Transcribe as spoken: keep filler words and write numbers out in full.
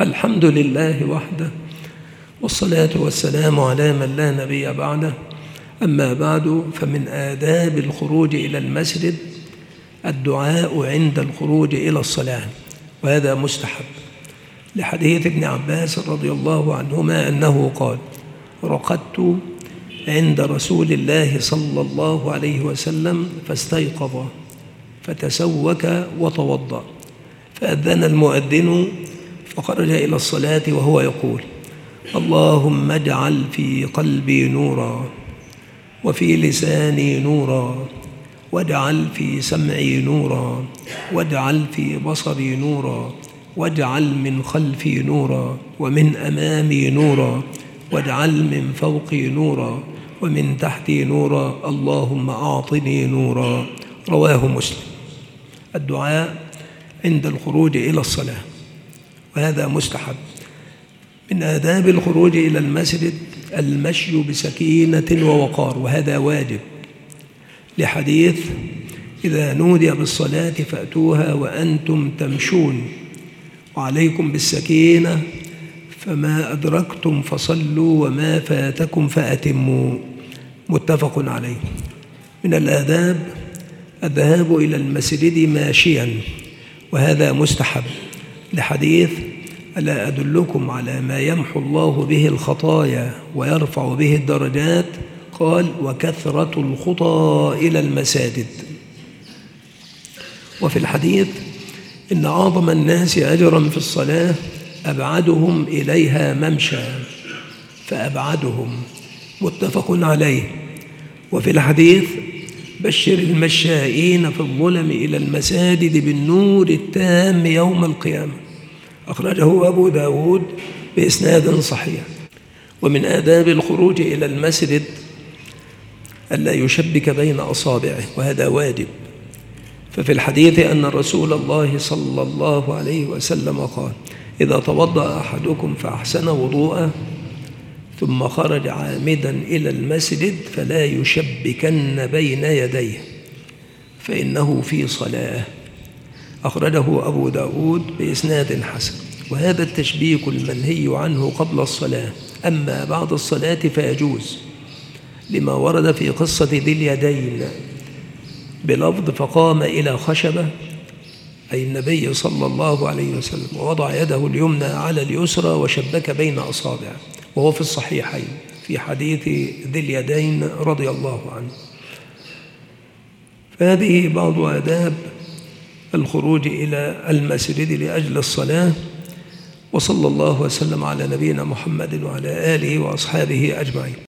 الحمد لله وحده، والصلاة والسلام على من لا نبي بعده. أما بعد، فمن آداب الخروج إلى المسجد الدعاء عند الخروج إلى الصلاة، وهذا مستحب لحديث ابن عباس رضي الله عنهما أنه قال: رقدت عند رسول الله صلى الله عليه وسلم فاستيقظ فتسوك وتوضأ، فأذن المؤذن فخرج إلى الصلاة وهو يقول: اللهم اجعل في قلبي نورا، وفي لساني نورا، واجعل في سمعي نورا، واجعل في بصري نورا، واجعل من خلفي نورا، ومن أمامي نورا، واجعل من فوقي نورا، ومن تحتي نورا، اللهم أعطني نورا. رواه مسلم. الدعاء عند الخروج إلى الصلاة، وهذا مستحب. من آداب الخروج إلى المسجد المشي بسكينة ووقار، وهذا واجب لحديث: إذا نودي بالصلاة فأتوها وأنتم تمشون، وعليكم بالسكينة، فما أدركتم فصلوا وما فاتكم فأتموا. متفق عليه. من الآداب الذهاب إلى المسجد ماشيا، وهذا مستحب لحديث: ألا أدلكم على ما يمحو الله به الخطايا ويرفع به الدرجات؟ قال: وكثرة الخطى إلى المساجد. وفي الحديث: إن أعظم الناس أجرا في الصلاة أبعدهم إليها ممشى، فأبعدهم. متفق عليه. وفي الحديث: بشر المشائين في الظلم إلى المساجد بالنور التام يوم القيامة. أخرجه أبو داود بإسناد صحيح. ومن آداب الخروج إلى المسجد ألا يشبك بين أصابعه، وهذا واجب. ففي الحديث أن رسول الله صلى الله عليه وسلم قال: إذا توضأ أحدكم فأحسن وضوءه ثم خرج عامدا إلى المسجد فلا يشبكن بين يديه فإنه في صلاة. أخرجه أبو داود بإسناد حسن. وهذا التشبيك المنهي عنه قبل الصلاة، أما بعد الصلاة فيجوز، لما ورد في قصة ذي اليدين بلفظ: فقام إلى خشبة، أي النبي صلى الله عليه وسلم، ووضع يده اليمنى على اليسرى وشبك بين أصابعه، وهو في الصحيحين في حديث ذي اليدين رضي الله عنه. فهذه بعض آداب الخروج إلى المسجد لأجل الصلاة. وصلى الله وسلم على نبينا محمد وعلى آله وأصحابه أجمعين.